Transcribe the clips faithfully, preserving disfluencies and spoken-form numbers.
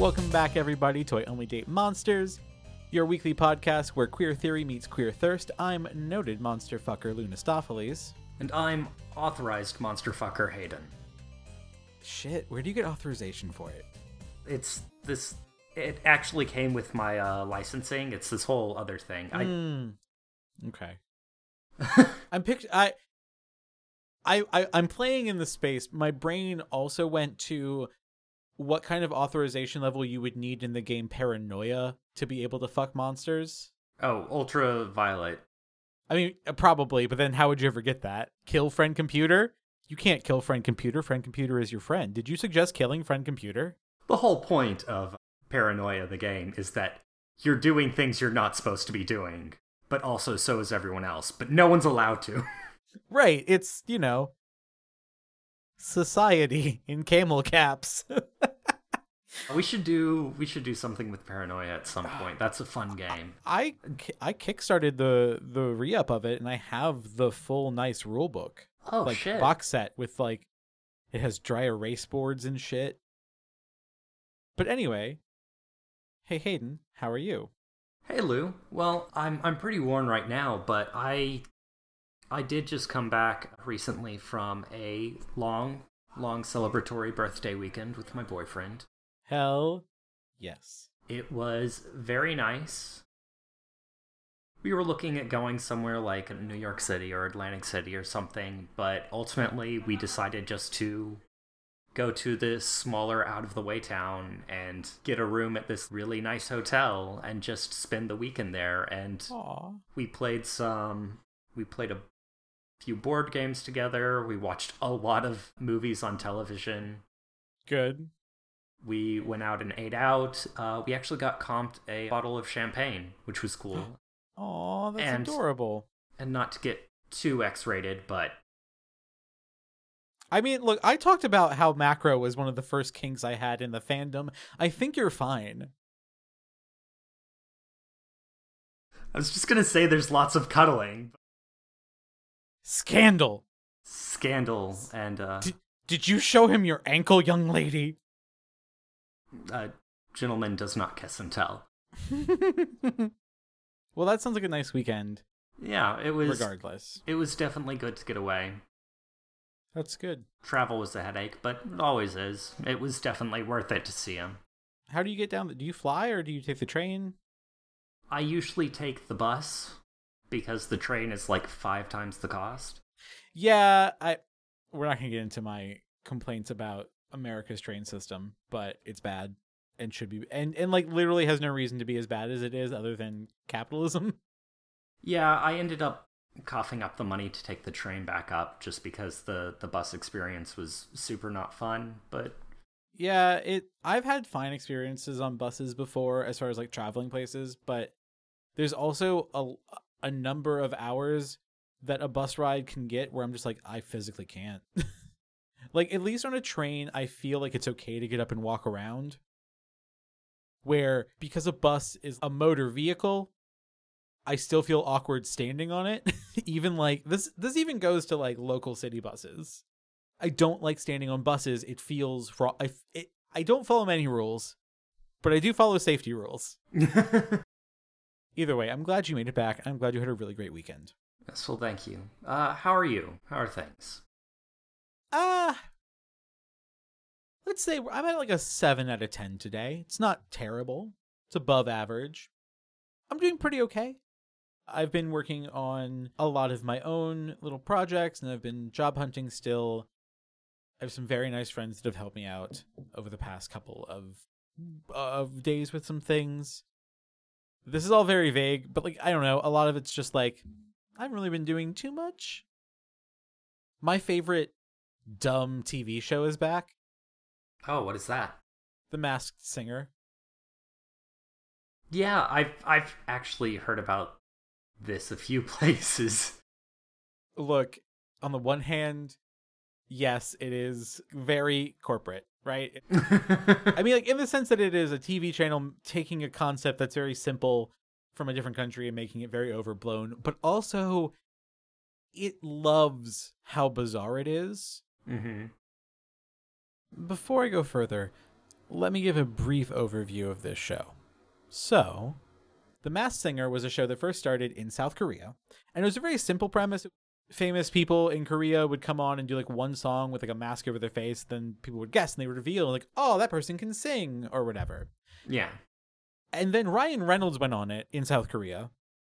Welcome back, everybody, to I Only Date Monsters, your weekly podcast where queer theory meets queer thirst. I'm noted monster fucker Lunastopheles. And I'm authorized monster fucker Hayden. Shit, where do you get authorization for it? It's this... It actually came with my uh, licensing. It's this whole other thing. I... Mm. Okay. I'm pict- I... I, I, I'm playing in the space. My brain also went to what kind of authorization level you would need in the game Paranoia to be able to fuck monsters. Oh, ultraviolet. I mean, probably, but then how would you ever get that? Kill friend computer? You can't kill friend computer. Friend computer is your friend. Did you suggest killing friend computer? The whole point of Paranoia, the game, is that you're doing things you're not supposed to be doing, but also so is everyone else, but no one's allowed to. Right, it's, you know, society in camel caps. we should do we should do something with Paranoia at some point. That's a fun game. I, I kickstarted the the re-up of it, and I have the full nice rule book. Oh, like, shit. Box set with, like, it has dry erase boards and shit. But anyway, hey Hayden, how are you? Hey Lou. Well, I'm I'm pretty worn right now, but I I did just come back recently from a long, long celebratory birthday weekend with my boyfriend. Hell yes. It was very nice. We were looking at going somewhere like New York City or Atlantic City or something, but ultimately we decided just to go to this smaller out-of-the-way town and get a room at this really nice hotel and just spend the weekend there. And Aww. we played some... We played a few board games together. We watched a lot of movies on television. Good. We went out and ate out. Uh, we actually got comped a bottle of champagne, which was cool. Aw, that's And- adorable. And not to get too X-rated, but I mean, look, I talked about how macro was one of the first kinks I had in the fandom. I think you're fine. I was just gonna say there's lots of cuddling. Scandal. Scandal and uh, Did, did you show him your ankle, young lady? uh gentleman does not kiss and tell. Well, that sounds like a nice weekend. Yeah, it was Regardless. It was definitely good to get away. That's good. Travel was a headache, but it always is. It was definitely worth it to see him. How do you get down? Do you fly or do you take the train? I usually take the bus because the train is like five times the cost. Yeah, I. We're not gonna get into my complaints about America's train system, but it's bad and should be, and and like literally has no reason to be as bad as it is, other than capitalism. Yeah, I ended up coughing up the money to take the train back up just because the the bus experience was super not fun. But Yeah, it. I've had fine experiences on buses before, as far as like traveling places, but there's also a a number of hours that a bus ride can get where I'm just like, I physically can't. Like, at least on a train, I feel like it's okay to get up and walk around. Where, because a bus is a motor vehicle, I still feel awkward standing on it. Even like, this this even goes to like local city buses. I don't like standing on buses. It feels raw. I, it, I don't follow many rules, but I do follow safety rules. Either way, I'm glad you made it back. I'm glad you had a really great weekend. yes, well, thank you. Uh, how are you? How are things? Ah, uh, let's say I'm at like a seven out of ten today. It's not terrible. It's above average. I'm doing pretty okay. I've been working on a lot of my own little projects, and I've been job hunting still. I have some very nice friends that have helped me out over the past couple of of days with some things. This is all very vague, but like, I don't know. A lot of it's just like, I haven't really been doing too much. My favorite dumb T V show is back. Oh, what is that? The Masked Singer. Yeah, I've I've actually heard about this a few places. Look, on the one hand, yes, it is very corporate, right? I mean, like, in the sense that it is a T V channel taking a concept that's very simple from a different country and making it very overblown, but also it loves how bizarre it is. Mm-hmm. Before I go further, let me give a brief overview of this show. So, The Masked Singer was a show that first started in South Korea, and it was a very simple premise. Famous people in Korea would come on and do like one song with like a mask over their face, then people would guess and they would reveal like, oh, that person can sing or whatever. Yeah. And then Ryan Reynolds went on it in South Korea,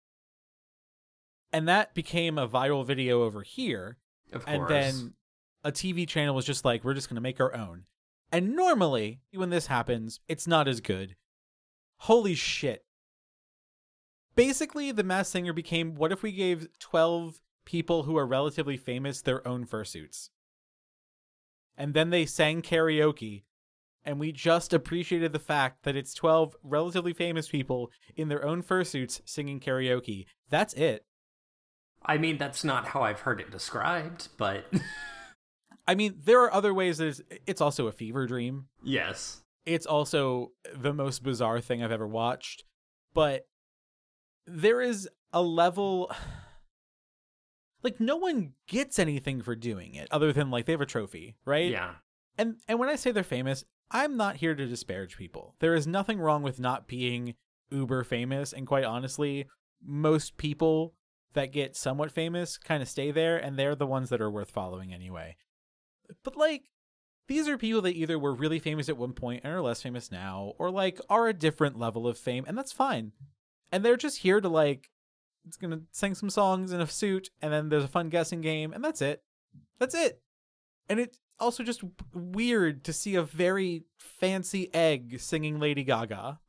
and that became a viral video over here. Of course. And then a T V channel was just like, we're just going to make our own. And normally, when this happens, it's not as good. Holy shit. Basically, The Masked Singer became, what if we gave twelve people who are relatively famous their own fursuits? And then they sang karaoke, and we just appreciated the fact that it's twelve relatively famous people in their own fursuits singing karaoke. That's it. I mean, that's not how I've heard it described, but... I mean, there are other ways that it's, it's also a fever dream. Yes. It's also the most bizarre thing I've ever watched. But there is a level... Like, no one gets anything for doing it other than, like, they have a trophy, right? Yeah. And and when I say they're famous, I'm not here to disparage people. There is nothing wrong with not being uber famous. And quite honestly, most people that get somewhat famous kind of stay there, and they're the ones that are worth following anyway. But, like, these are people that either were really famous at one point and are less famous now, or, like, are a different level of fame, and that's fine. And they're just here to, like, it's gonna sing some songs in a suit, and then there's a fun guessing game, and that's it. That's it. And it's also just weird to see a very fancy egg singing Lady Gaga.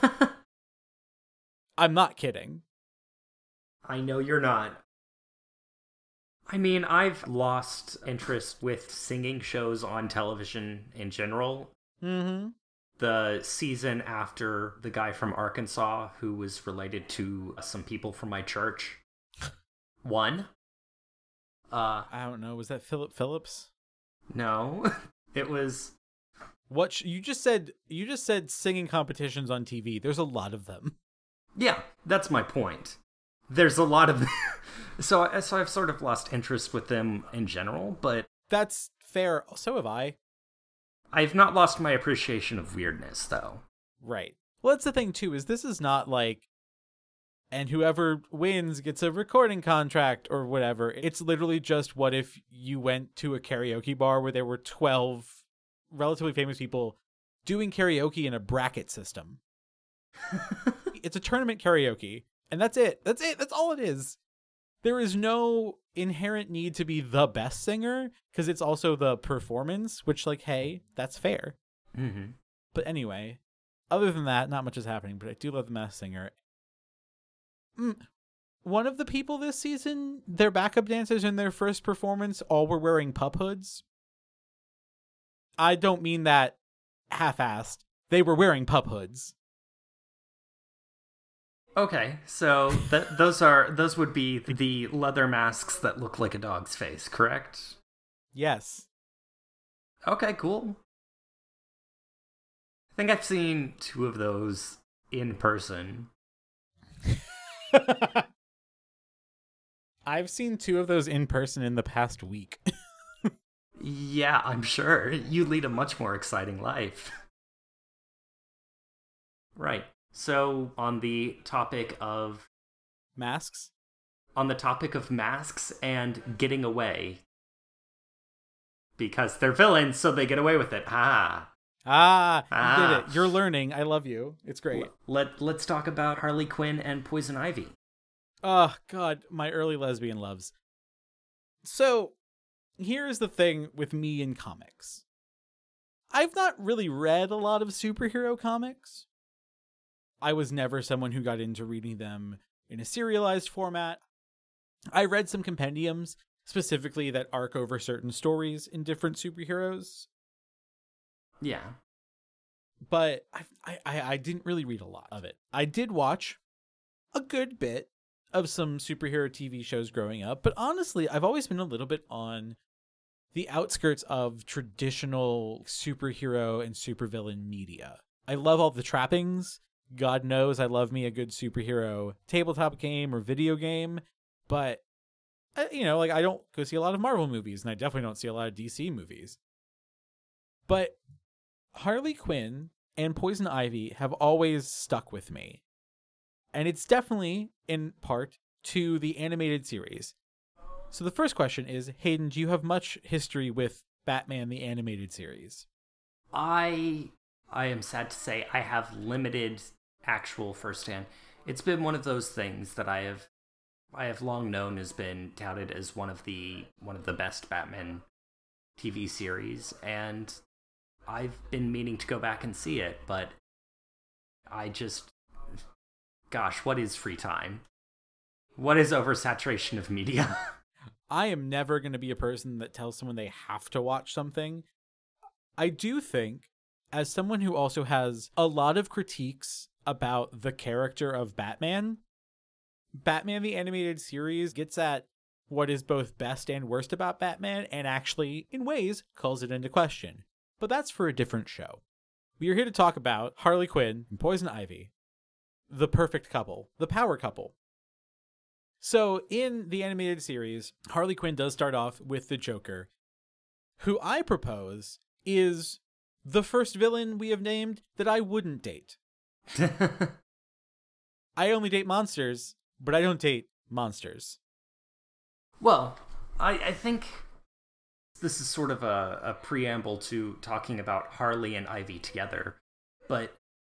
I'm not kidding. I know you're not. I mean, I've lost interest with singing shows on television in general. Mm-hmm. The season after the guy from Arkansas, who was related to some people from my church, won. Uh, I don't know. Was that Philip Phillips? No, it was. What sh- you just said? You just said singing competitions on T V. There's a lot of them. Yeah, that's my point. There's a lot of. so, so I've sort of lost interest with them in general, but that's fair. So have I. I've not lost my appreciation of weirdness, though. Right. Well, that's the thing, too, is this is not like, and whoever wins gets a recording contract or whatever. It's literally just, what if you went to a karaoke bar where there were twelve relatively famous people doing karaoke in a bracket system? It's a tournament karaoke, and that's it. That's it. That's all it is. There is no inherent need to be the best singer, because it's also the performance, which, like, hey, that's fair. Mm-hmm. But anyway, other than that, not much is happening, but I do love The Masked Singer. Mm. One of the people this season, their backup dancers in their first performance all were wearing pup hoods. I don't mean that half-assed. They were wearing pup hoods. Okay, so th- those are those would be the leather masks that look like a dog's face, correct? Yes. Okay, cool. I think I've seen two of those in person. I've seen two of those in person in the past week. Yeah, I'm sure. You lead a much more exciting life. Right. So, on the topic of... Masks? On the topic of masks and getting away. Because they're villains, so they get away with it. Ah. Ah, you ah. did it. You're learning. I love you. It's great. Let, let's talk about Harley Quinn and Poison Ivy. Oh, God, my early lesbian loves. So, here's the thing with me in comics. I've not really read a lot of superhero comics. I was never someone who got into reading them in a serialized format. I read some compendiums, specifically that arc over certain stories in different superheroes. Yeah. But I, I, I didn't really read a lot of it. I did watch a good bit of some superhero T V shows growing up, but honestly, I've always been a little bit on the outskirts of traditional superhero and supervillain media. I love all the trappings. God knows I love me a good superhero tabletop game or video game, but, you know, like, I don't go see a lot of Marvel movies, and I definitely don't see a lot of D C movies. But Harley Quinn and Poison Ivy have always stuck with me. And it's definitely, in part, to the animated series. So the first question is, Hayden, do you have much history with Batman the Animated Series? I I am sad to say I have limited actual firsthand. It's been one of those things that I have I have long known has been touted as one of the one of the best Batman T V series, and I've been meaning to go back and see it, but I just gosh, what is free time? What is oversaturation of media? I am never going to be a person that tells someone they have to watch something. I do think, as someone who also has a lot of critiques about the character of Batman, Batman the Animated Series gets at what is both best and worst about Batman and actually, in ways, calls it into question. But that's for a different show. We are here to talk about Harley Quinn and Poison Ivy, the perfect couple, the power couple. So, in the animated series, Harley Quinn does start off with the Joker, who I propose is the first villain we have named that I wouldn't date. I only date monsters, but I don't date monsters. Well, I, I think this is sort of a, a preamble to talking about Harley and Ivy together, but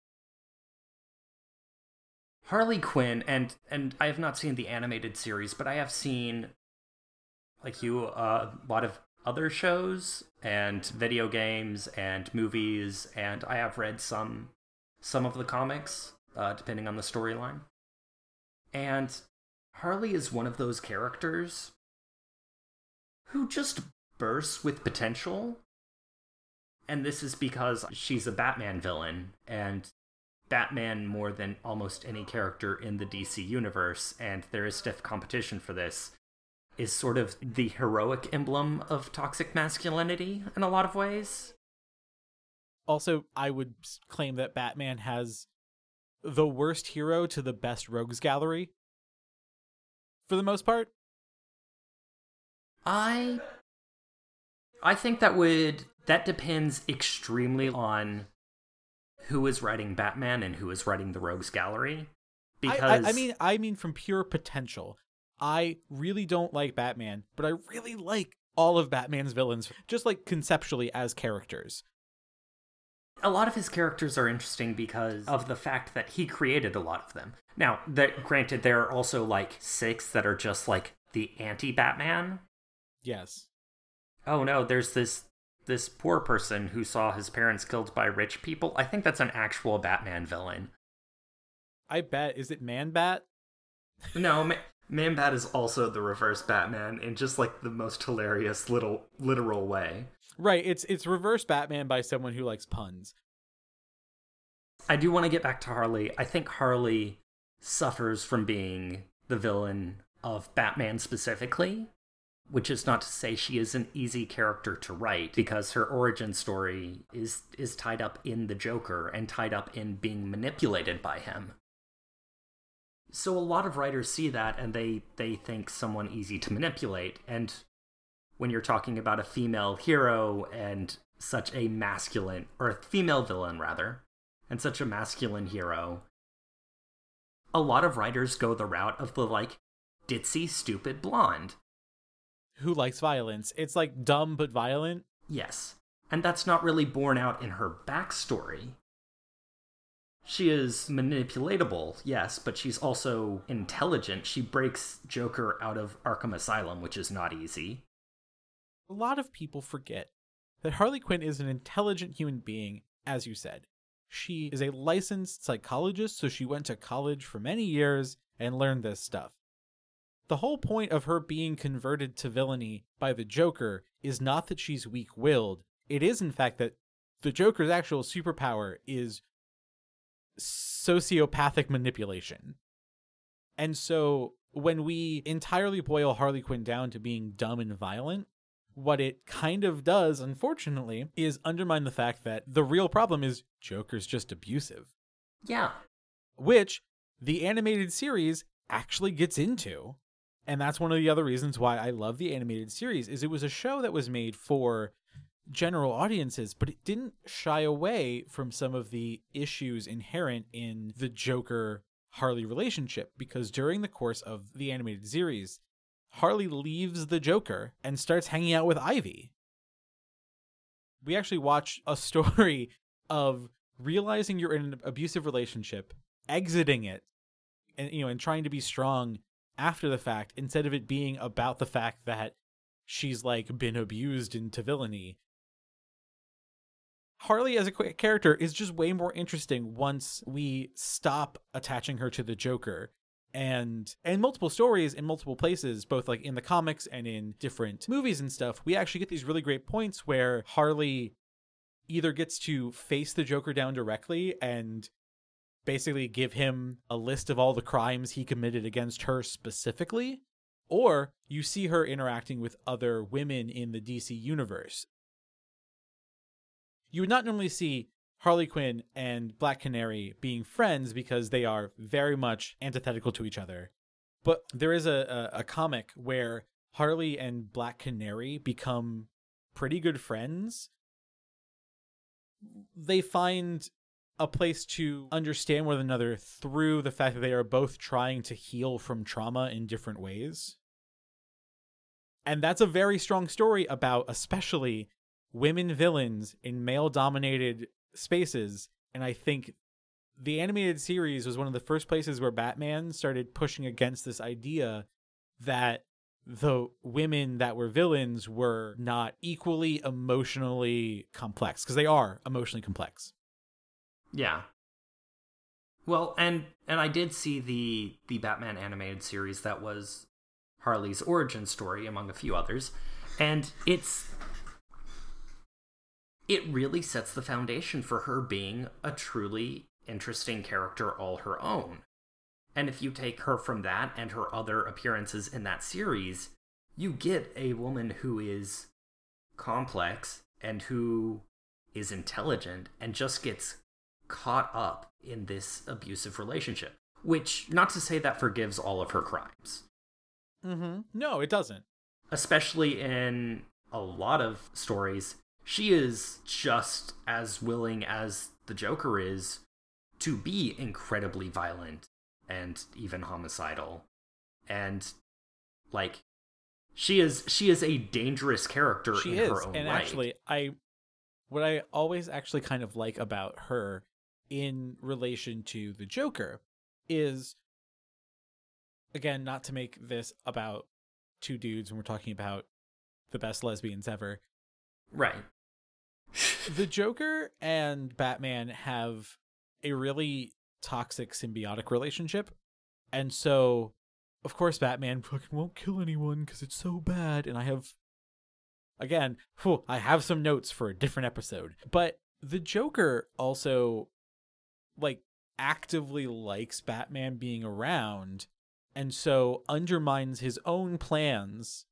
Harley Quinn, and and I have not seen the animated series, but I have seen, like you, uh, a lot of other shows and video games and movies, and I have read some some of the comics, uh, depending on the storyline. And Harley is one of those characters who just bursts with potential, and this is because she's a Batman villain, and Batman, more than almost any character in the D C universe, and there is stiff competition for this, is sort of the heroic emblem of toxic masculinity in a lot of ways. Also, I would claim that Batman has the worst hero to the best rogues gallery, for the most part. I... I think that would... That depends extremely on who is writing Batman and who is writing the rogues gallery. Because I, I, I mean, I mean from pure potential. I really don't like Batman, but I really like all of Batman's villains, just like conceptually as characters. A lot of his characters are interesting because of the fact that he created a lot of them. Now, that, granted, there are also like six that are just like the anti-Batman. Yes. Oh no, there's this this poor person who saw his parents killed by rich people. I think that's an actual Batman villain. I bet. Is it Man-Bat? No, Ma- Man-Bat is also the reverse Batman in just like the most hilarious little literal way. Right, it's it's reverse Batman by someone who likes puns. I do want to get back to Harley. I think Harley suffers from being the villain of Batman specifically, which is not to say she is an easy character to write, because her origin story is is tied up in the Joker and tied up in being manipulated by him. So a lot of writers see that and they, they think someone easy to manipulate, and when you're talking about a female hero and such a masculine, or a female villain rather, and such a masculine hero, a lot of writers go the route of the like ditzy, stupid blonde. Who likes violence. It's like dumb but violent. Yes. And that's not really borne out in her backstory. She is manipulatable, yes, but she's also intelligent. She breaks Joker out of Arkham Asylum, which is not easy. A lot of people forget that Harley Quinn is an intelligent human being, as you said. She is a licensed psychologist, so she went to college for many years and learned this stuff. The whole point of her being converted to villainy by the Joker is not that she's weak-willed. It is, in fact, that the Joker's actual superpower is sociopathic manipulation. And so when we entirely boil Harley Quinn down to being dumb and violent, what it kind of does, unfortunately, is undermine the fact that the real problem is Joker's just abusive. Yeah. Which the animated series actually gets into. And that's one of the other reasons why I love the animated series, is it was a show that was made for general audiences, but it didn't shy away from some of the issues inherent in the Joker Harley relationship, because during the course of the animated series, Harley leaves the Joker and starts hanging out with Ivy. We actually watch a story of realizing you're in an abusive relationship, exiting it, and you know, and trying to be strong after the fact, instead of it being about the fact that she's like been abused into villainy. Harley as a character is just way more interesting once we stop attaching her to the Joker. And in multiple stories, in multiple places, both like in the comics and in different movies and stuff, we actually get these really great points where Harley either gets to face the Joker down directly and basically give him a list of all the crimes he committed against her specifically, or you see her interacting with other women in the D C universe. You would not normally see Harley Quinn and Black Canary being friends because they are very much antithetical to each other. But there is a, a, a comic where Harley and Black Canary become pretty good friends. They find a place to understand one another through the fact that they are both trying to heal from trauma in different ways. And that's a very strong story about especially women villains in male-dominated spaces. And I think the animated series was one of the first places where Batman started pushing against this idea that the women that were villains were not equally emotionally complex, because they are emotionally complex. Yeah. Well, and and I did see the the Batman animated series that was Harley's origin story, among a few others, and it's it really sets the foundation for her being a truly interesting character all her own. And if you take her from that and her other appearances in that series, you get a woman who is complex and who is intelligent and just gets caught up in this abusive relationship. Which, not to say that forgives all of her crimes. Mm-hmm. No, it doesn't. Especially in a lot of stories, she is just as willing as the Joker is to be incredibly violent and even homicidal. And, like, she is she is a dangerous character she in is. her own and right. Actually, I what I always actually kind of like about her in relation to the Joker is, again, not to make this about two dudes when we're talking about the best lesbians ever. Right. The Joker and Batman have a really toxic symbiotic relationship. And so, of course, Batman fucking won't kill anyone because it's so bad. And I have, again, whew, I have some notes for a different episode. But the Joker also, like, actively likes Batman being around, and so undermines his own plans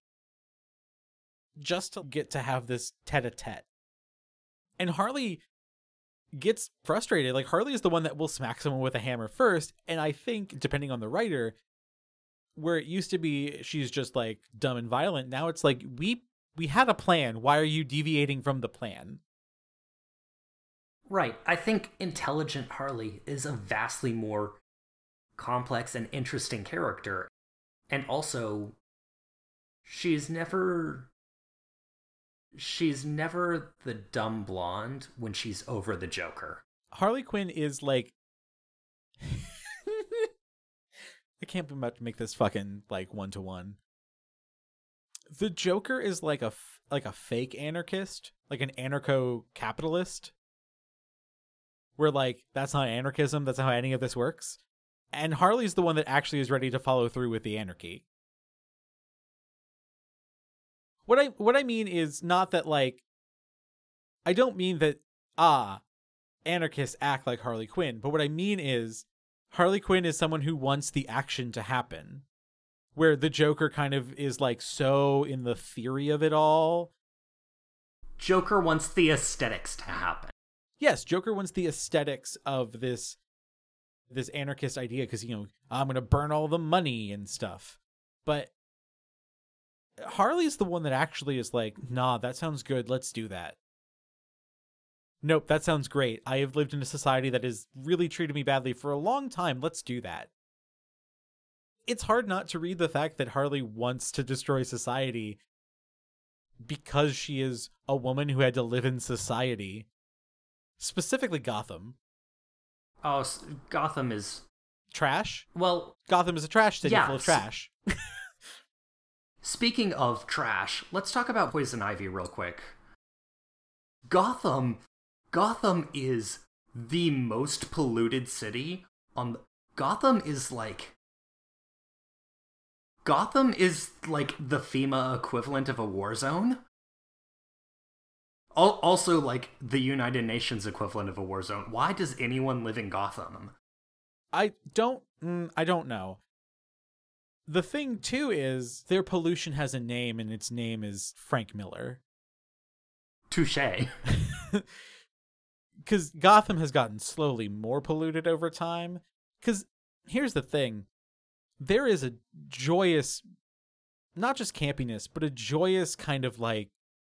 just to get to have this tete-a-tete. And Harley gets frustrated. Like, Harley is the one that will smack someone with a hammer first, and I think, depending on the writer, where it used to be she's just, like, dumb and violent, now it's like, we we had a plan. Why are you deviating from the plan? Right. I think intelligent Harley is a vastly more complex and interesting character. And also, she's never... She's never the dumb blonde when she's over the Joker. Harley Quinn is like... I can't be about to make this fucking, like, one-to-one. The Joker is like a, f- like a fake anarchist, like an anarcho-capitalist. Where, like, that's not anarchism, that's not how any of this works. And Harley's the one that actually is ready to follow through with the anarchy. What I what I mean is not that, like, I don't mean that, ah, anarchists act like Harley Quinn, but what I mean is Harley Quinn is someone who wants the action to happen. Where the Joker kind of is, like, so in the theory of it all. Joker wants the aesthetics to happen. Yes, Joker wants the aesthetics of this this anarchist idea because, you know, I'm going to burn all the money and stuff. But Harley's the one that actually is like, nah, that sounds good. Let's do that. Nope, that sounds great. I have lived in a society that has really treated me badly for a long time. Let's do that. It's hard not to read the fact that Harley wants to destroy society because she is a woman who had to live in society. Specifically Gotham. Oh, Gotham is... Trash? Well... Gotham is a trash city yeah, full of trash. Speaking of trash, let's talk about Poison Ivy real quick. Gotham... Gotham is the most polluted city on... The, Gotham is like... Gotham is like the FEMA equivalent of a war zone. Also, like, the United Nations equivalent of a war zone. Why does anyone live in Gotham? I don't... Mm, I don't know. The thing, too, is their pollution has a name, and its name is Frank Miller. Touché. Because Gotham has gotten slowly more polluted over time. Because here's the thing. There is a joyous, not just campiness, but a joyous kind of like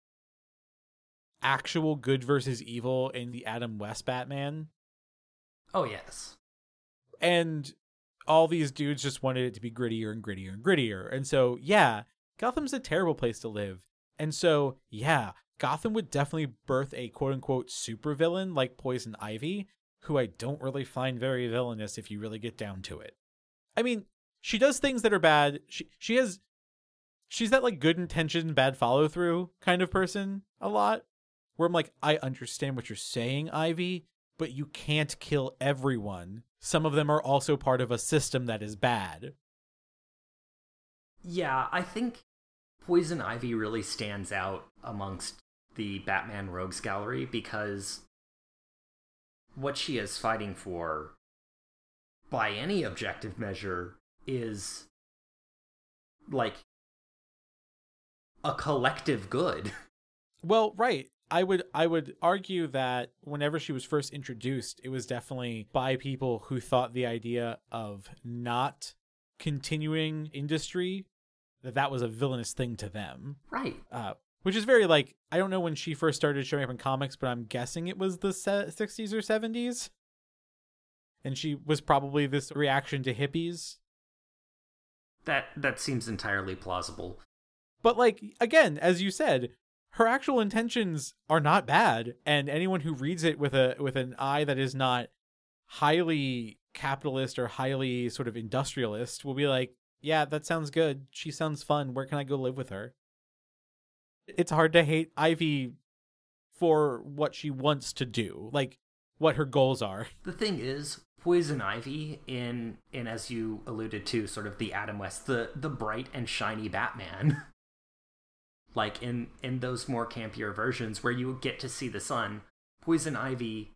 actual good versus evil in the Adam West Batman. Oh, yes. And all these dudes just wanted it to be grittier and grittier and grittier. And so, yeah, Gotham's a terrible place to live. And so, yeah, Gotham would definitely birth a quote-unquote supervillain like Poison Ivy, who I don't really find very villainous if you really get down to it. I mean, she does things that are bad. She she has... She's that, like, good intention, bad follow-through kind of person a lot. Where I'm like, I understand what you're saying, Ivy, but you can't kill everyone. Some of them are also part of a system that is bad. Yeah, I think Poison Ivy really stands out amongst the Batman Rogues Gallery because what she is fighting for, by any objective measure, is like a collective good. Well, right. I would I would argue that whenever she was first introduced, it was definitely by people who thought the idea of not continuing industry, that that was a villainous thing to them. Right. Uh, which is very like, I don't know when she first started showing up in comics, but I'm guessing it was the sixties or seventies. And she was probably this reaction to hippies. That that seems entirely plausible. But like, again, as you said, her actual intentions are not bad, and anyone who reads it with a with an eye that is not highly capitalist or highly sort of industrialist will be like, yeah, that sounds good. She sounds fun. Where can I go live with her? It's hard to hate Ivy for what she wants to do, like what her goals are. The thing is, Poison Ivy, in in as you alluded to, sort of the Adam West, the the bright and shiny Batman. Like, in, in those more campier versions where you get to see the sun, Poison Ivy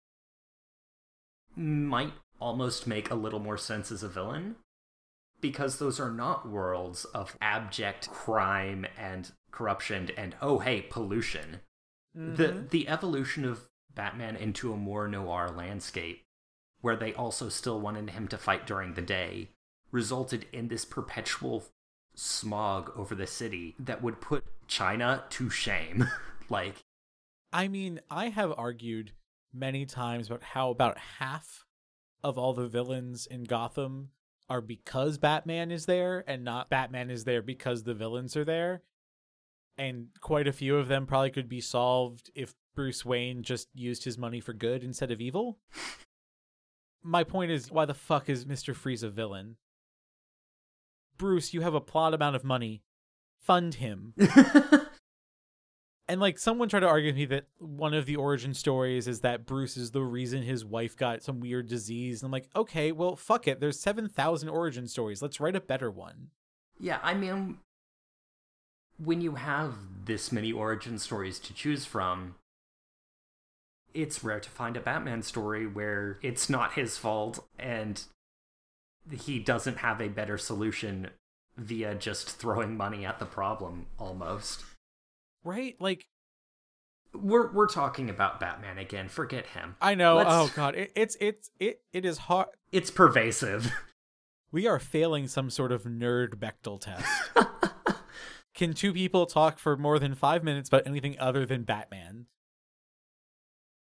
might almost make a little more sense as a villain, because those are not worlds of abject crime and corruption and, oh, hey, pollution. Mm-hmm. The, the evolution of Batman into a more noir landscape, where they also still wanted him to fight during the day, resulted in this perpetual smog over the city that would put China to shame. Like, I mean, I have argued many times about how about half of all the villains in Gotham are because Batman is there and not Batman is there because the villains are there. And quite a few of them probably could be solved if Bruce Wayne just used his money for good instead of evil. My point is, why the fuck is Mister Freeze a villain? Bruce, you have a plot amount of money. Fund him. And like, someone tried to argue with me that one of the origin stories is that Bruce is the reason his wife got some weird disease. And I'm like, okay, well, fuck it. There's seven thousand origin stories. Let's write a better one. Yeah, I mean, when you have this many origin stories to choose from, it's rare to find a Batman story where it's not his fault and he doesn't have a better solution via just throwing money at the problem, almost. Right? Like, we're we're talking about Batman again. Forget him. I know. Let's... Oh god, it, it's it's it it is hard. It's pervasive. We are failing some sort of nerd Bechdel test. Can two people talk for more than five minutes about anything other than Batman?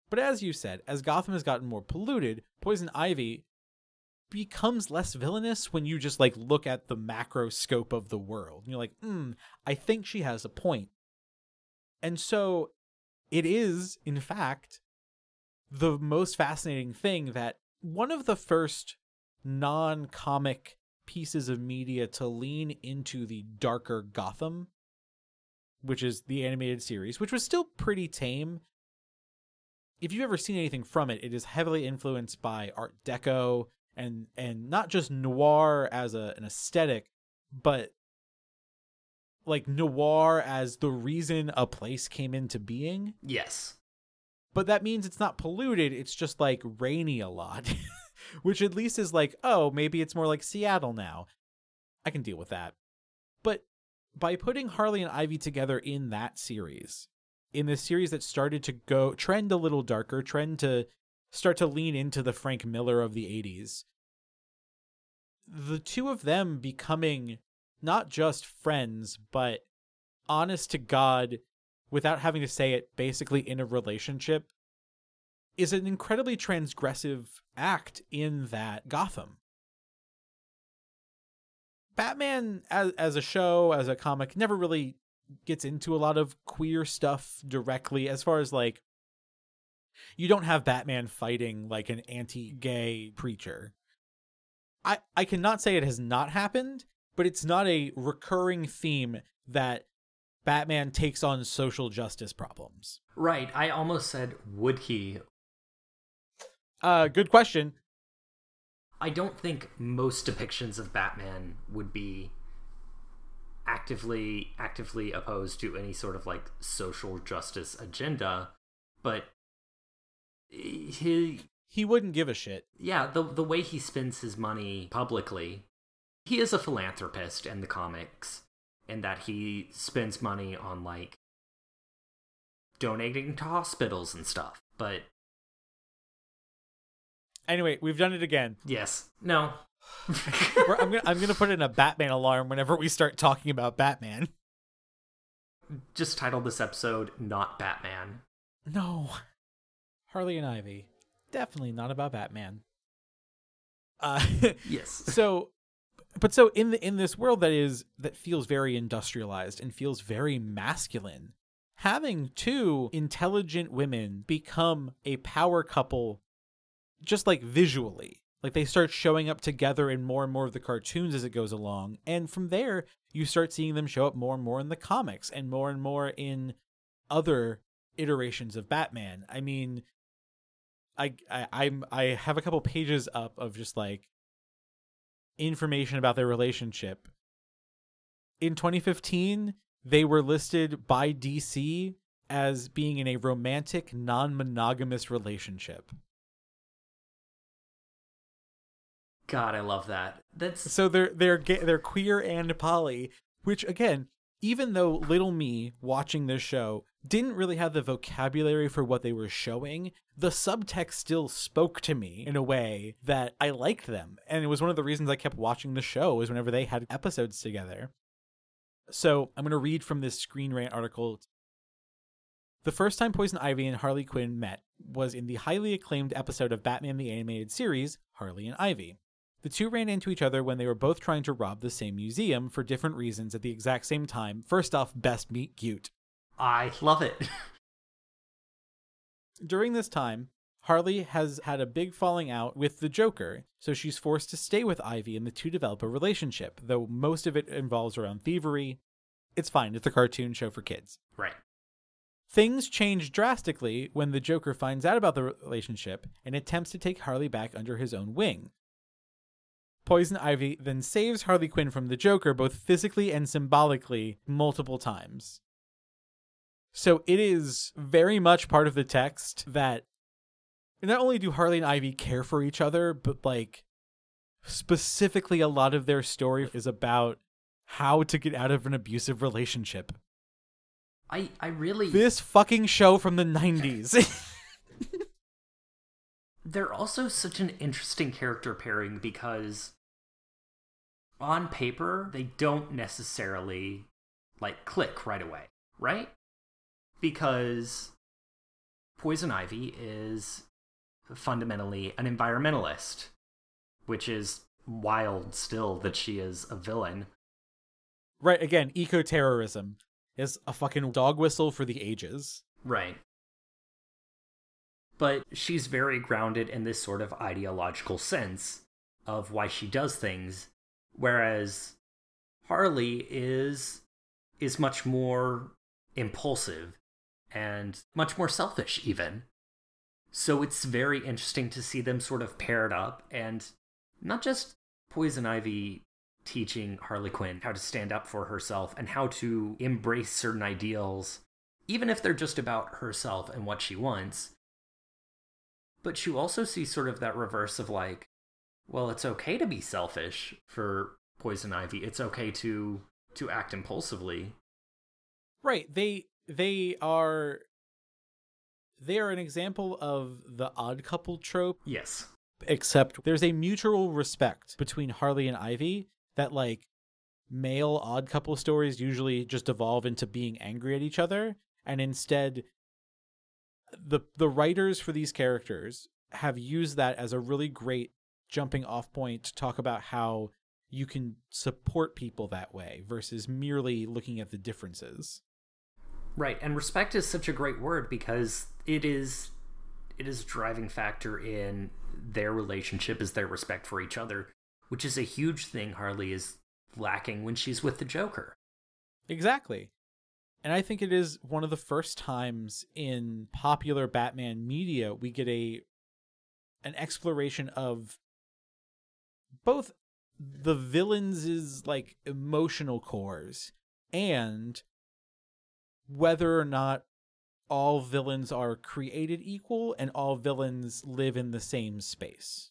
But as you said, as Gotham has gotten more polluted, Poison Ivy becomes less villainous when you just like look at the macro scope of the world. And you're like, hmm, I think she has a point. And so it is, in fact, the most fascinating thing that one of the first non-comic pieces of media to lean into the darker Gotham, which is the animated series, which was still pretty tame. If you've ever seen anything from it, it is heavily influenced by Art Deco and and not just noir as a, an aesthetic, but like noir as the reason a place came into being. Yes. But that means it's not polluted, it's just like rainy a lot, which at least is like, oh, maybe it's more like Seattle now. I can deal with that. But by putting Harley and Ivy together in that series, in this series that started to go trend a little darker, trend to start to lean into the Frank Miller of the eighties, the two of them becoming not just friends, but honest to God, without having to say it, basically in a relationship, is an incredibly transgressive act in that Gotham. Batman, as, as a show, as a comic, never really gets into a lot of queer stuff directly, as far as like, you don't have Batman fighting like an anti-gay preacher. I, I cannot say it has not happened, but it's not a recurring theme that Batman takes on social justice problems. Right. I almost said, would he? Uh, good question. I don't think most depictions of Batman would be actively actively opposed to any sort of like social justice agenda, but he he wouldn't give a shit. Yeah, the the way he spends his money publicly, he is a philanthropist in the comics, in that he spends money on like donating to hospitals and stuff. But anyway, we've done it again. Yes. No. We're, I'm gonna I'm gonna put in a Batman alarm whenever we start talking about Batman. Just title this episode "Not Batman." No. Harley and Ivy, definitely not about Batman. Uh, yes. So, but so in the in this world that is that feels very industrialized and feels very masculine, having two intelligent women become a power couple, just like visually. Like, they start showing up together in more and more of the cartoons as it goes along. And from there, you start seeing them show up more and more in the comics and more and more in other iterations of Batman. I mean, I, I, I'm, I have a couple pages up of just, like, information about their relationship. In twenty fifteen, they were listed by D C as being in a romantic, non-monogamous relationship. God, I love that. That's so they're they're gay, they're queer and poly, which again, even though little me watching this show didn't really have the vocabulary for what they were showing, the subtext still spoke to me in a way that I liked them, and it was one of the reasons I kept watching the show was whenever they had episodes together. So I'm going to read from this Screen Rant article. The first time Poison Ivy and Harley Quinn met was in the highly acclaimed episode of Batman the Animated Series, Harley and Ivy. The two ran into each other when they were both trying to rob the same museum for different reasons at the exact same time. First off, best meet cute. I love it. During this time, Harley has had a big falling out with the Joker, so she's forced to stay with Ivy and the two develop a relationship, though most of it involves around thievery. It's fine, it's a cartoon show for kids. Right. Things change drastically when the Joker finds out about the relationship and attempts to take Harley back under his own wing. Poison Ivy then saves Harley Quinn from the Joker both physically and symbolically multiple times. So it is very much part of the text that not only do Harley and Ivy care for each other, but like specifically a lot of their story is about how to get out of an abusive relationship. I, I really... This fucking show from the nineties. They're also such an interesting character pairing because on paper, they don't necessarily, like, click right away, right? Because Poison Ivy is fundamentally an environmentalist, which is wild still that she is a villain. Right, again, eco-terrorism is a fucking dog whistle for the ages. Right. But she's very grounded in this sort of ideological sense of why she does things, whereas Harley is is much more impulsive and much more selfish even. So it's very interesting to see them sort of paired up, and not just Poison Ivy teaching Harley Quinn how to stand up for herself and how to embrace certain ideals, even if they're just about herself and what she wants. But you also see sort of that reverse of like, well, it's okay to be selfish for Poison Ivy. It's okay to to act impulsively. Right. They they are they are an example of the odd couple trope. Yes. Except there's a mutual respect between Harley and Ivy that, like, male odd couple stories usually just evolve into being angry at each other, and instead the the writers for these characters have used that as a really great jumping off point to talk about how you can support people that way versus merely looking at the differences. Right, and respect is such a great word because it is it is a driving factor in their relationship, is their respect for each other, which is a huge thing Harley is lacking when she's with the Joker. Exactly. And I think it is one of the first times in popular Batman media we get a an exploration of both the villains' like emotional cores and whether or not all villains are created equal and all villains live in the same space.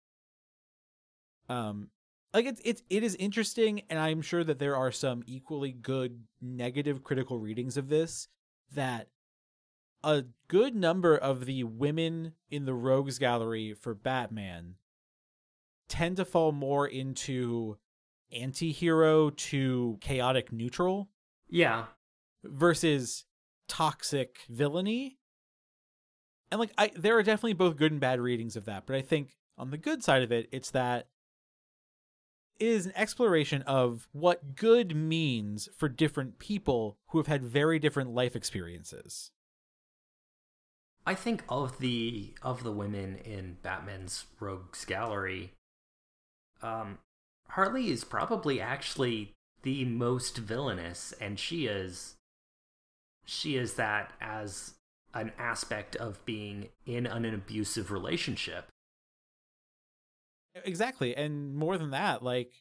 Um, like it's it's it is interesting, and I'm sure that there are some equally good negative critical readings of this, that a good number of the women in the Rogues Gallery for Batman tend to fall more into anti-hero to chaotic neutral. Yeah. Versus toxic villainy. And like I there are definitely both good and bad readings of that, but I think on the good side of it, it's that it is an exploration of what good means for different people who have had very different life experiences. I think of the of the women in Batman's Rogues Gallery, um, Harley is probably actually the most villainous, and she is she is that as an aspect of being in an abusive relationship. Exactly, and more than that, like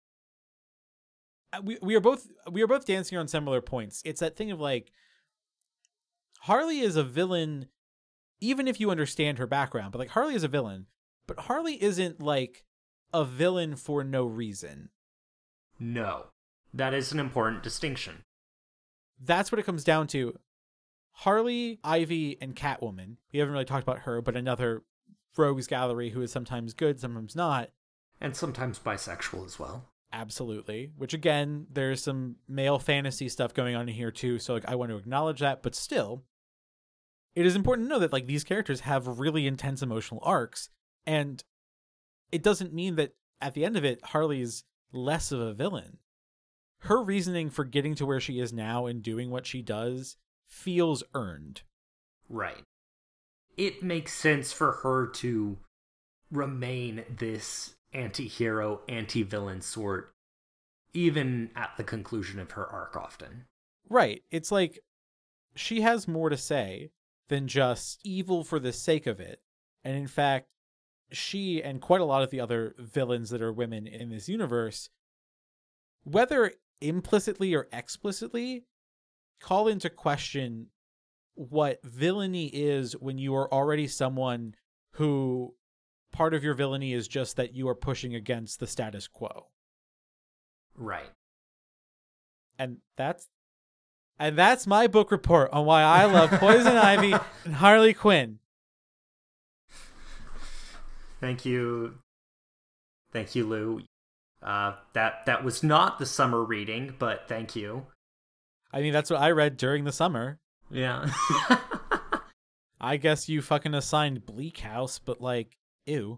we we are both we are both dancing on similar points. It's that thing of like Harley is a villain even if you understand her background, but like Harley is a villain, but Harley isn't like a villain for no reason. No. That is an important distinction. That's what it comes down to. Harley, Ivy, and Catwoman. We haven't really talked about her, but another Rogues Gallery who is sometimes good, sometimes not. And sometimes bisexual as well. Absolutely. Which again, there's some male fantasy stuff going on in here too, so like I want to acknowledge that, but still, it is important to know that like these characters have really intense emotional arcs, and it doesn't mean that at the end of it, Harley's less of a villain. Her reasoning for getting to where she is now and doing what she does feels earned. Right. It makes sense for her to remain this anti-hero, anti-villain sort, even at the conclusion of her arc often. Right. It's like she has more to say than just evil for the sake of it. And in fact, she and quite a lot of the other villains that are women in this universe, whether implicitly or explicitly, call into question what villainy is when you are already someone who part of your villainy is just that you are pushing against the status quo. Right. And that's and that's my book report on why I love Poison Ivy and Harley Quinn. Thank you. Thank you, Lou. Uh, that that was not the summer reading, but thank you. I mean, that's what I read during the summer. Yeah. I guess you fucking assigned Bleak House, but like, ew.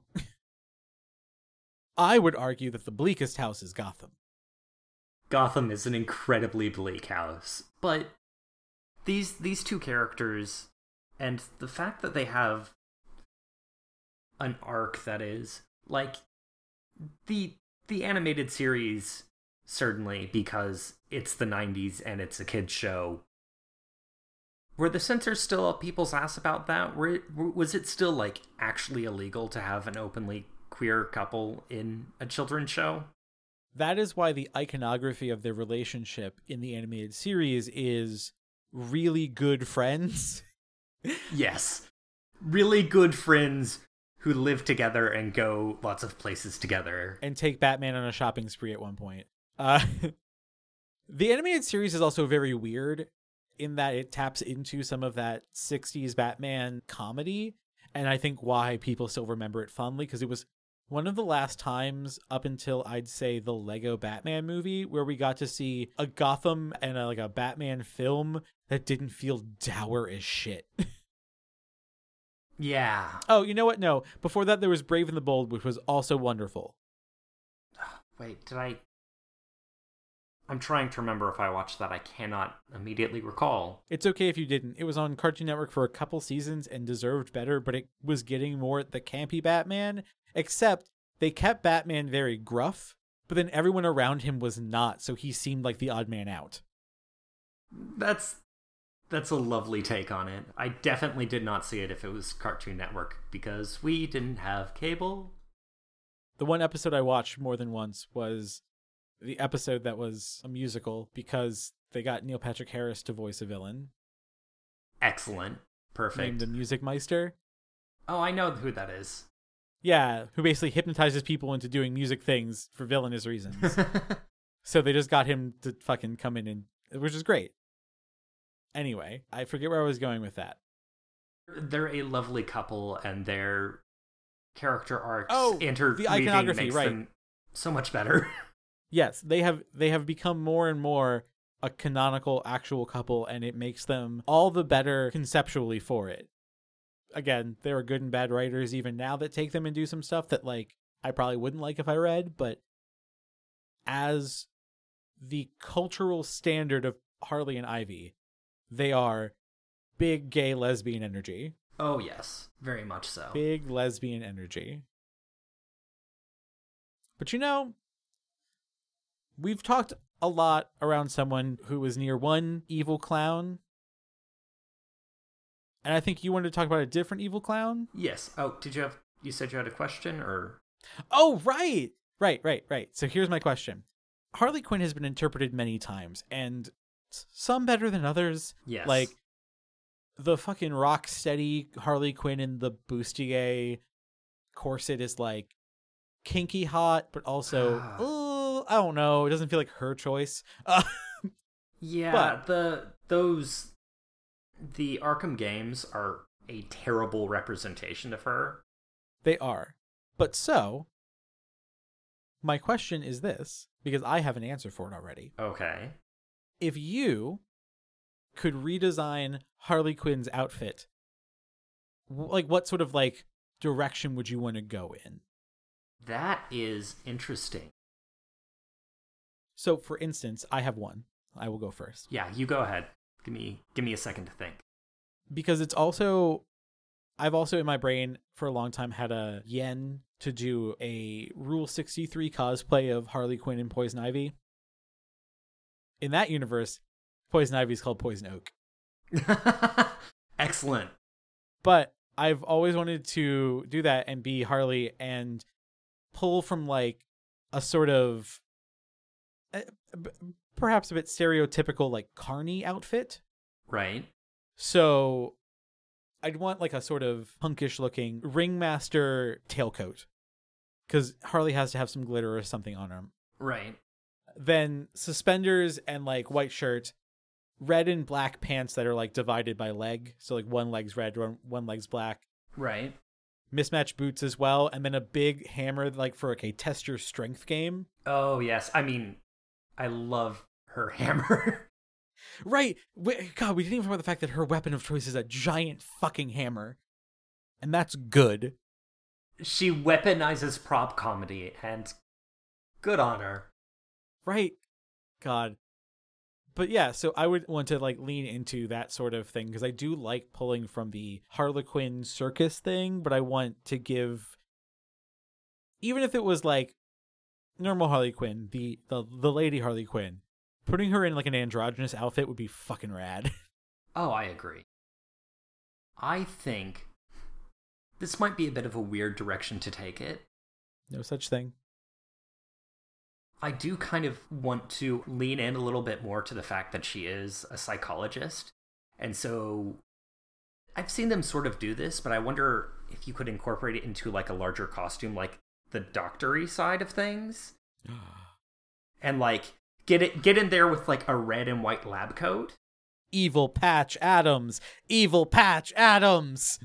I would argue that the bleakest house is Gotham. Gotham is an incredibly bleak house, but these these two characters, and the fact that they have an arc that is like the the animated series, certainly because it's the nineties and it's a kid's show. Were the censors still up people's ass about that? Were it, was it still like actually illegal to have an openly queer couple in a children's show? That is why the iconography of their relationship in the animated series is really good friends. Yes. Really good friends who live together and go lots of places together. And take Batman on a shopping spree at one point. Uh, the animated series is also very weird in that it taps into some of that sixties Batman comedy. And I think why people still remember it fondly, because it was one of the last times up until I'd say the Lego Batman movie where we got to see a Gotham and a, like a Batman film that didn't feel dour as shit. Yeah. Oh, you know what? No. Before that, there was Brave and the Bold, which was also wonderful. Wait, did I... I'm trying to remember if I watched that. I cannot immediately recall. It's okay if you didn't. It was on Cartoon Network for a couple seasons and deserved better, but it was getting more at the campy Batman, except they kept Batman very gruff, but then everyone around him was not, so he seemed like the odd man out. That's that's a lovely take on it. I definitely did not see it if it was Cartoon Network, because we didn't have cable. The one episode I watched more than once was the episode that was a musical, because they got Neil Patrick Harris to voice a villain. Excellent. Perfect. Named the Music Meister. Oh, I know who that is. Yeah, who basically hypnotizes people into doing music things for villainous reasons. So they just got him to fucking come in, and which is great. Anyway, I forget where I was going with that. They're a lovely couple, and their character arcs oh, interweaving the iconography, makes right. them so much better. Yes, they have they have become more and more a canonical actual couple, and it makes them all the better conceptually for it. Again, there are good and bad writers even now that take them and do some stuff that like I probably wouldn't like if I read, but as the cultural standard of Harley and Ivy, they are big gay lesbian energy. Oh yes, very much so. Big lesbian energy. But you know, we've talked a lot around someone who was near one evil clown. And I think you wanted to talk about a different evil clown? Yes. Oh, did you have, you said you had a question, or? Oh, right. Right, right, right. So here's my question. Harley Quinn has been interpreted many times, and some better than others. Yes. Like, the fucking rock steady Harley Quinn in the bustier corset is like kinky hot, but also, oh, I don't know. It doesn't feel like her choice. Uh, yeah, but, the those the Arkham games are a terrible representation of her. They are. But so, my question is this, because I have an answer for it already. Okay. If you could redesign Harley Quinn's outfit, like what sort of like direction would you want to go in? That is interesting. So, for instance, I have one. I will go first. Yeah, you go ahead. Give me give me a second to think. Because it's also, I've also in my brain for a long time had a yen to do a Rule sixty-three cosplay of Harley Quinn and Poison Ivy. In that universe, Poison Ivy is called Poison Oak. Excellent. But I've always wanted to do that and be Harley and pull from like a sort of uh, perhaps a bit stereotypical like carny outfit. Right. So I'd want like a sort of punkish looking ringmaster tailcoat, because Harley has to have some glitter or something on her. Right. Then suspenders and like white shirt, red and black pants that are like divided by leg. So like one leg's red, one, one leg's black. Right. Mismatched boots as well. And then a big hammer like for like a test your strength game. Oh, yes. I mean, I love her hammer. Right. We, God, we didn't even talk about the fact that her weapon of choice is a giant fucking hammer. And that's good. She weaponizes prop comedy, and good on her. Right. God. But yeah, so I would want to like lean into that sort of thing because I do like pulling from the Harlequin circus thing, but I want to give, even if it was like normal Harley Quinn, the, the, the lady Harley Quinn, putting her in like an androgynous outfit would be fucking rad. Oh, I agree. I think this might be a bit of a weird direction to take it. No such thing. I do kind of want to lean in a little bit more to the fact that she is a psychologist. And so I've seen them sort of do this, but I wonder if you could incorporate it into like a larger costume, like the doctory side of things. And like get it get in there with like a red and white lab coat. Evil Patch Adams. Evil Patch Adams.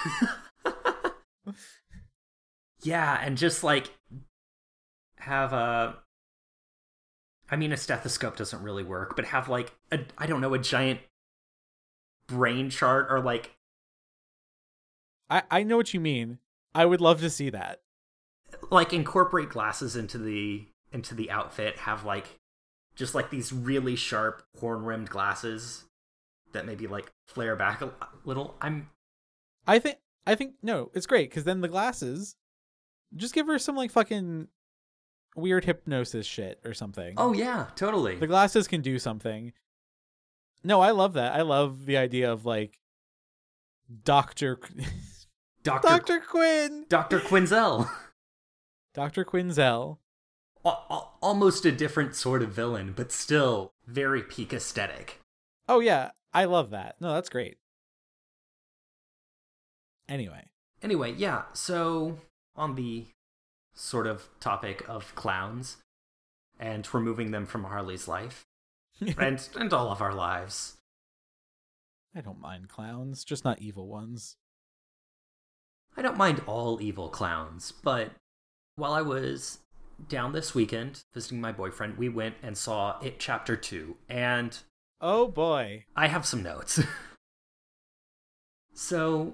Yeah, and just like have a I mean, a stethoscope doesn't really work, but have, like, a, I don't know, a giant brain chart or, like... I, I know what you mean. I would love to see that. Like, incorporate glasses into the into the outfit. Have, like, just, like, these really sharp horn-rimmed glasses that maybe, like, flare back a little. I'm... I think, I think, no, it's great, because then the glasses, just give her some, like, fucking... weird hypnosis shit or something. Oh yeah, totally. The glasses can do something. No, I love that. I love the idea of like Doctor Doctor Doctor Quinn. Doctor Quinzel. Doctor Quinzel. Almost a different sort of villain, but still very peak aesthetic. Oh yeah, I love that. No, that's great. Anyway. Anyway, yeah, so on the sort of topic of clowns and removing them from Harley's life and and all of our lives. I don't mind clowns, just not evil ones. I don't mind all evil clowns, but while I was down this weekend visiting my boyfriend, we went and saw It Chapter two, and oh boy, I have some notes. So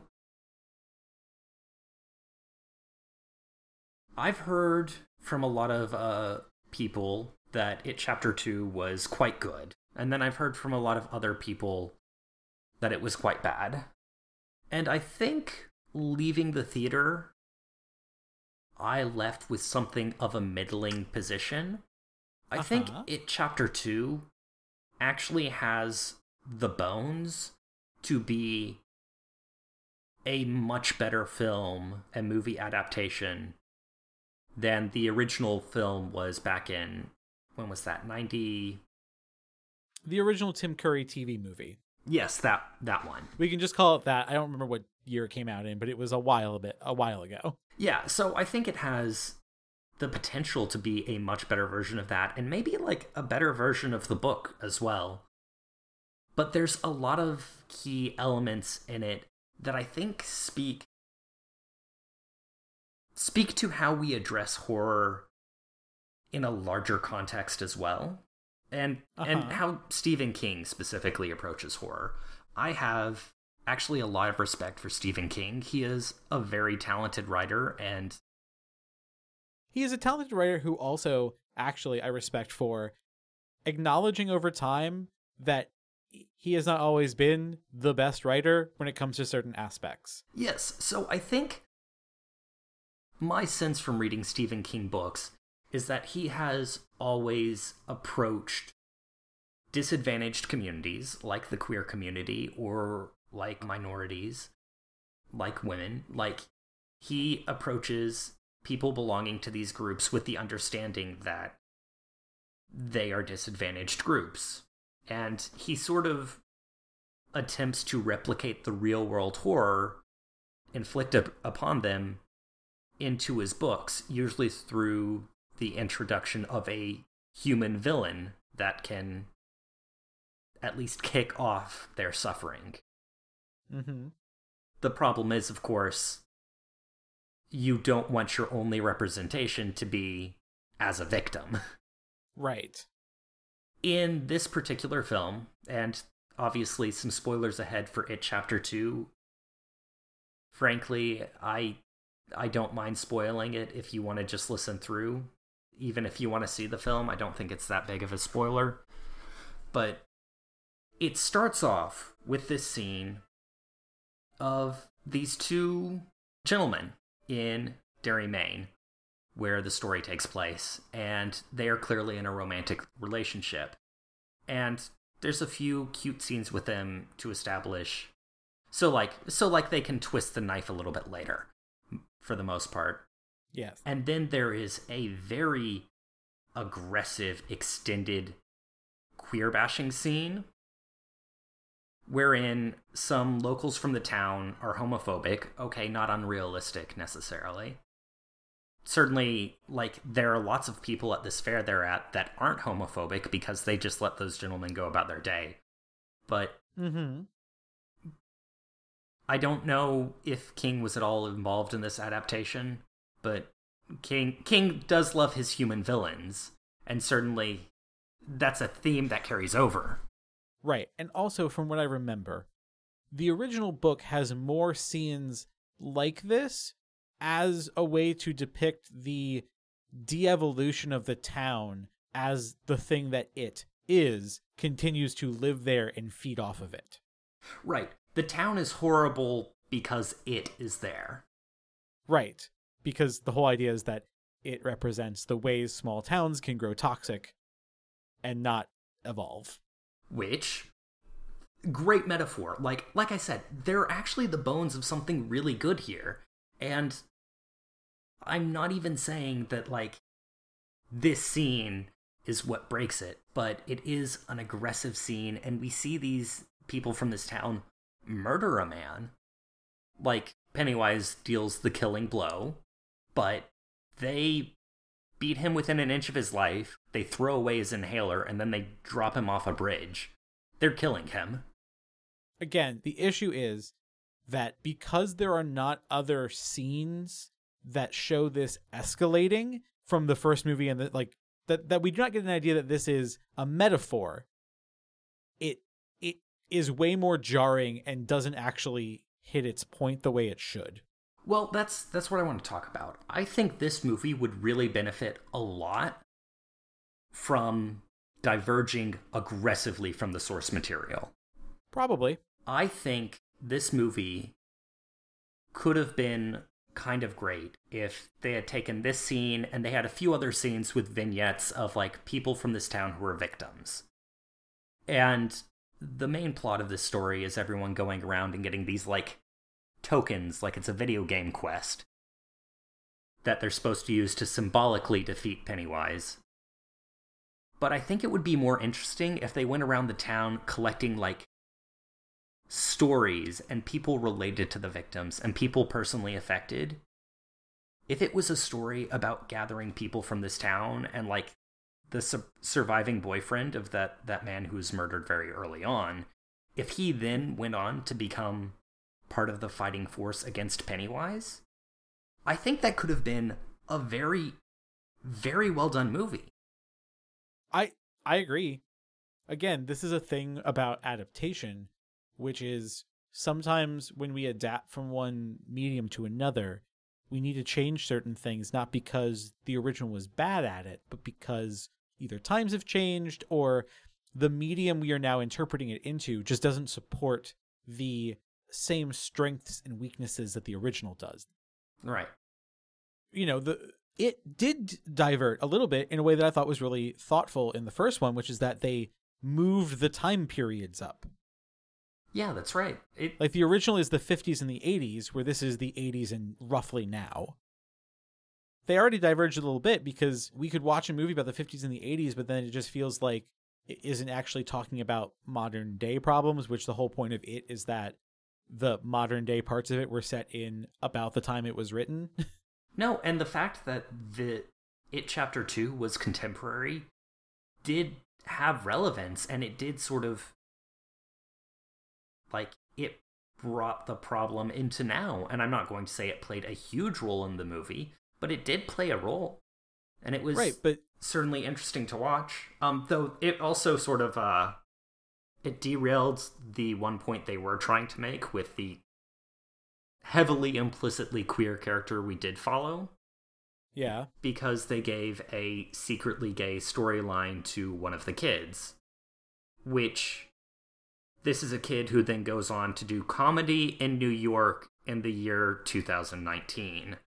I've heard from a lot of uh, people that It Chapter two was quite good. And then I've heard from a lot of other people that it was quite bad. And I think leaving the theater, I left with something of a middling position. I uh-huh. think It Chapter two actually has the bones to be a much better film and movie adaptation than the original film was back in, when was that, ninety? The original Tim Curry T V movie. Yes, that that one. We can just call it that. I don't remember what year it came out in, but it was a while a bit a while ago. Yeah, so I think it has the potential to be a much better version of that, and maybe like a better version of the book as well. But there's a lot of key elements in it that I think speak speak to how we address horror in a larger context as well, and uh-huh. and how Stephen King specifically approaches horror. I have actually a lot of respect for Stephen King. He is a very talented writer, and he is a talented writer who also actually I respect for acknowledging over time that he has not always been the best writer when it comes to certain aspects. Yes, so I think my sense from reading Stephen King books is that he has always approached disadvantaged communities, like the queer community, or like minorities, like women. Like, he approaches people belonging to these groups with the understanding that they are disadvantaged groups. And he sort of attempts to replicate the real-world horror inflicted upon them into his books, usually through the introduction of a human villain that can at least kick off their suffering. Mm-hmm. The problem is, of course, you don't want your only representation to be as a victim. Right. In this particular film, and obviously some spoilers ahead for It Chapter two, frankly, I I don't mind spoiling it if you want to just listen through. Even if you want to see the film, I don't think it's that big of a spoiler. But it starts off with this scene of these two gentlemen in Derry, Maine, where the story takes place, and they are clearly in a romantic relationship. And there's a few cute scenes with them to establish, so like so like they can twist the knife a little bit later, for the most part. Yes. And then there is a very aggressive, extended queer bashing scene wherein some locals from the town are homophobic. Okay, not unrealistic necessarily. Certainly, like, there are lots of people at this fair they're at that aren't homophobic because they just let those gentlemen go about their day. But mm-hmm. I don't know if King was at all involved in this adaptation, but King King does love his human villains, and certainly that's a theme that carries over. Right, and also from what I remember, the original book has more scenes like this as a way to depict the de-evolution of the town as the thing that it is continues to live there and feed off of it. Right. The town is horrible because it is there. Right. Because the whole idea is that it represents the ways small towns can grow toxic and not evolve. Which, great metaphor. Like like I said, they're actually the bones of something really good here. And I'm not even saying that, like, this scene is what breaks it, but it is an aggressive scene, and we see these people from this town murder a man. Like, Pennywise deals the killing blow, but they beat him within an inch of his life, they throw away his inhaler, and then they drop him off a bridge. They're killing him. Again, the issue is that because there are not other scenes that show this escalating from the first movie, and that like that that we do not get an idea that this is a metaphor, it it is way more jarring and doesn't actually hit its point the way it should. Well, that's that's what I want to talk about. I think this movie would really benefit a lot from diverging aggressively from the source material. Probably. I think this movie could have been kind of great if they had taken this scene and they had a few other scenes with vignettes of, like, people from this town who were victims. And the main plot of this story is everyone going around and getting these, like, tokens, like it's a video game quest, that they're supposed to use to symbolically defeat Pennywise. But I think it would be more interesting if they went around the town collecting, like, stories and people related to the victims and people personally affected. If it was a story about gathering people from this town and, like, the su- surviving boyfriend of that, that man who was murdered very early on, if he then went on to become part of the fighting force against Pennywise, I think that could have been a very, very well done movie. I I agree. Again, this is a thing about adaptation, which is sometimes when we adapt from one medium to another, we need to change certain things, not because the original was bad at it, but because either times have changed or the medium we are now interpreting it into just doesn't support the same strengths and weaknesses that the original does. Right. You know, the it did divert a little bit in a way that I thought was really thoughtful in the first one, which is that they moved the time periods up. Yeah, that's right. It... Like, the original is the fifties and the eighties, where this is the eighties and roughly now. They already diverged a little bit because we could watch a movie about the fifties and the eighties, but then it just feels like it isn't actually talking about modern day problems, which the whole point of it is that the modern day parts of it were set in about the time it was written. No, and the fact that the It Chapter two was contemporary did have relevance, and it did sort of, like, it brought the problem into now. And I'm not going to say it played a huge role in the movie, but it did play a role. And it was right, but certainly interesting to watch. Um, though it also sort of uh, it derailed the one point they were trying to make with the heavily implicitly queer character we did follow. yeah, Because they gave a secretly gay storyline to one of the kids, which this is a kid who then goes on to do comedy in New York in the year two thousand nineteen.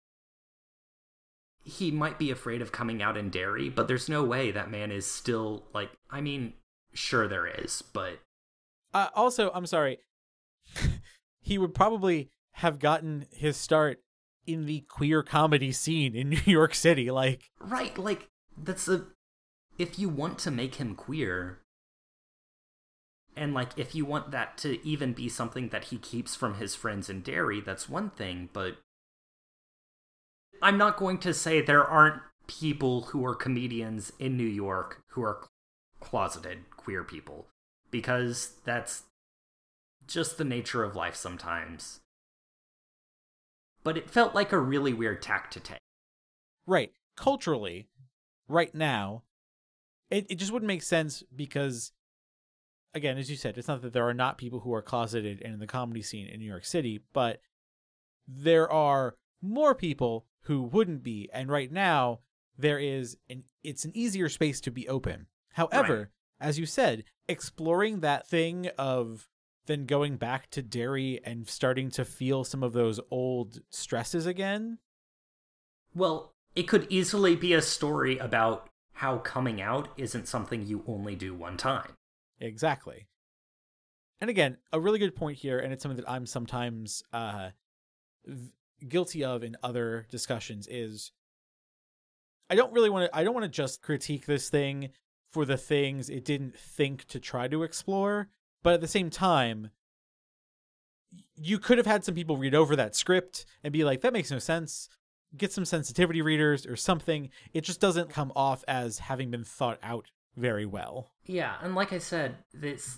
He might be afraid of coming out in Derry, but there's no way that man is still, like, I mean, sure there is, but... Uh, also, I'm sorry, he would probably have gotten his start in the queer comedy scene in New York City, like... Right, like, that's a... If you want to make him queer, and, like, if you want that to even be something that he keeps from his friends in Derry, that's one thing, but... I'm not going to say there aren't people who are comedians in New York who are closeted queer people, because that's just the nature of life sometimes. But it felt like a really weird tack to take. Right. Culturally, right now, it, it just wouldn't make sense because, again, as you said, it's not that there are not people who are closeted in the comedy scene in New York City, but there are more people who wouldn't be. And right now, there is an it's an easier space to be open. However, right. As you said, exploring that thing of then going back to Derry and starting to feel some of those old stresses again. Well, it could easily be a story about how coming out isn't something you only do one time. Exactly. And again, a really good point here, and it's something that I'm sometimes uh, v- guilty of in other discussions, is I don't really want to, I don't want to just critique this thing for the things it didn't think to try to explore. But at the same time, you could have had some people read over that script and be like, that makes no sense. Get some sensitivity readers or something. It just doesn't come off as having been thought out very well. Yeah, and like I said, this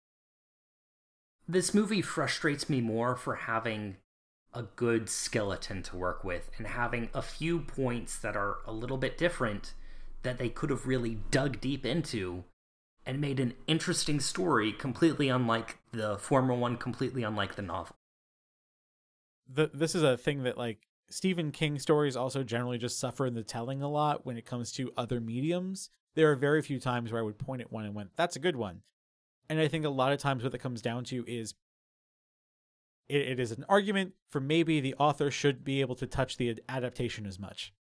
this movie frustrates me more for having a good skeleton to work with and having a few points that are a little bit different that they could have really dug deep into and made an interesting story completely unlike the former one, completely unlike the novel. The, this is a thing that, like, Stephen King stories also generally just suffer in the telling a lot when it comes to other mediums. There are very few times where I would point at one and went, that's a good one. And I think a lot of times what it comes down to is it, it is an argument for maybe the author should be able to touch the adaptation as much.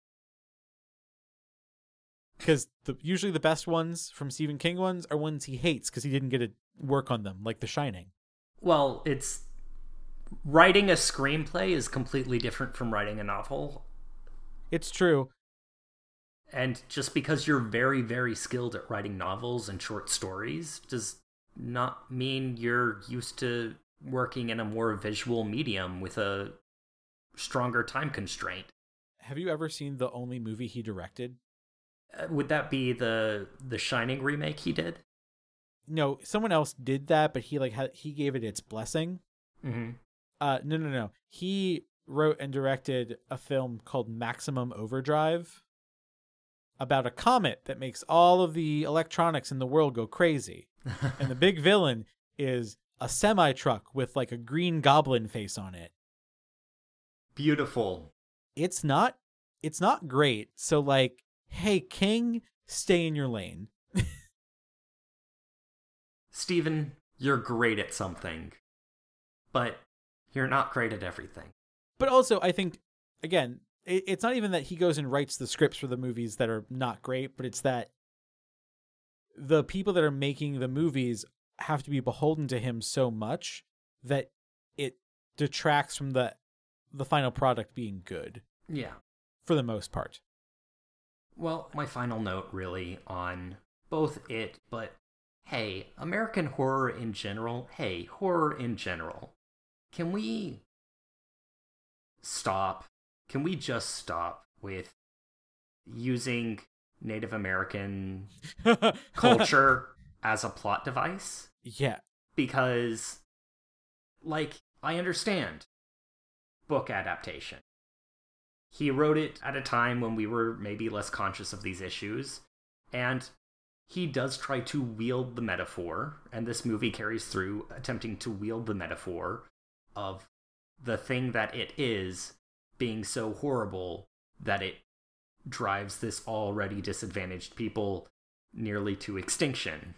Because the, usually the best ones from Stephen King ones are ones he hates because he didn't get to work on them, like The Shining. Well, it's... Writing a screenplay is completely different from writing a novel. It's true. And just because you're very, very skilled at writing novels and short stories does not mean you're used to working in a more visual medium with a stronger time constraint. Have you ever seen the only movie he directed? Uh, would that be the the Shining remake he did? No, someone else did that, but he like had, he gave it its blessing. Mm-hmm. Uh, no, no, no. He wrote and directed a film called Maximum Overdrive about a comet that makes all of the electronics in the world go crazy. And the big villain is a semi-truck with like a green goblin face on it. Beautiful. It's not, it's not great. So like, hey, King, stay in your lane. Steven, you're great at something, but you're not great at everything. But also, I think, again, it, it's not even that he goes and writes the scripts for the movies that are not great, but it's that the people that are making the movies have to be beholden to him so much that it detracts from the the final product being good. Yeah. For the most part. Well, my final note really on both it, but hey, American horror in general, hey, horror in general. Can we stop? Can we just stop with using Native American culture as a plot device? Yeah. Because, like, I understand book adaptation. He wrote it at a time when we were maybe less conscious of these issues, and he does try to wield the metaphor, and this movie carries through attempting to wield the metaphor of the thing that it is being so horrible that it drives this already disadvantaged people nearly to extinction.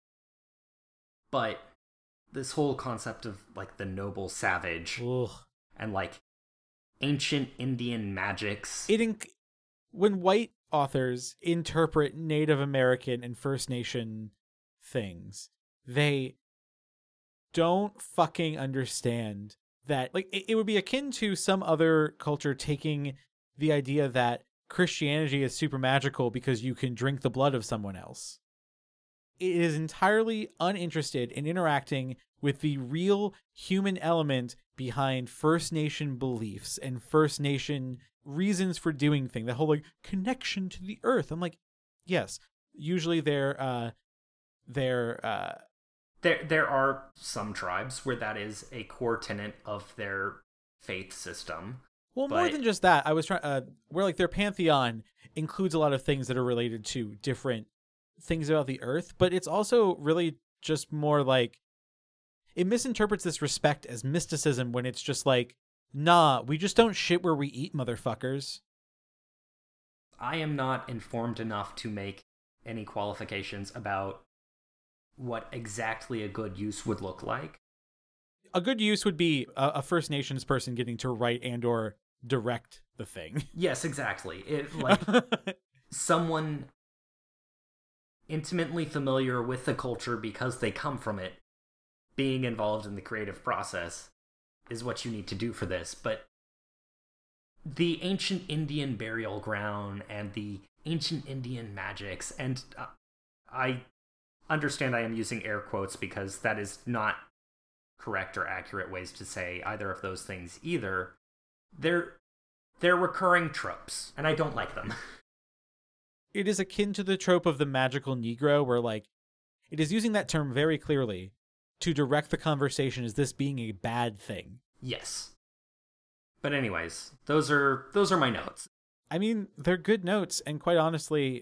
But this whole concept of, like, the noble savage Ugh. and, like, ancient Indian magics. It inc- when white authors interpret Native American and First Nation things, they don't fucking understand that, like, it, it would be akin to some other culture taking the idea that Christianity is super magical because you can drink the blood of someone else. It is entirely uninterested in interacting with the real human element behind First Nation beliefs and First Nation reasons for doing things. That whole, like, connection to the earth. I'm like, yes, usually they're, uh, they're, uh, There, there are some tribes where that is a core tenet of their faith system. Well, but... more than just that, I was trying, uh, where, like, their pantheon includes a lot of things that are related to different things about the earth, but it's also really just more like, it misinterprets this respect as mysticism when it's just like, nah, we just don't shit where we eat, motherfuckers. I am not informed enough to make any qualifications about what exactly a good use would look like. A good use would be a, a First Nations person getting to write and or direct the thing. Yes, exactly. It, like, someone intimately familiar with the culture because they come from it, being involved in the creative process is what you need to do for this. But the ancient Indian burial ground and the ancient Indian magics, and uh, I understand I am using air quotes because that is not correct or accurate ways to say either of those things either. They're, they're recurring tropes, and I don't like them. It is akin to the trope of the magical Negro, where, like, it is using that term very clearly to direct the conversation as this being a bad thing. Yes. But anyways, those are those are my notes. I mean, they're good notes, and quite honestly,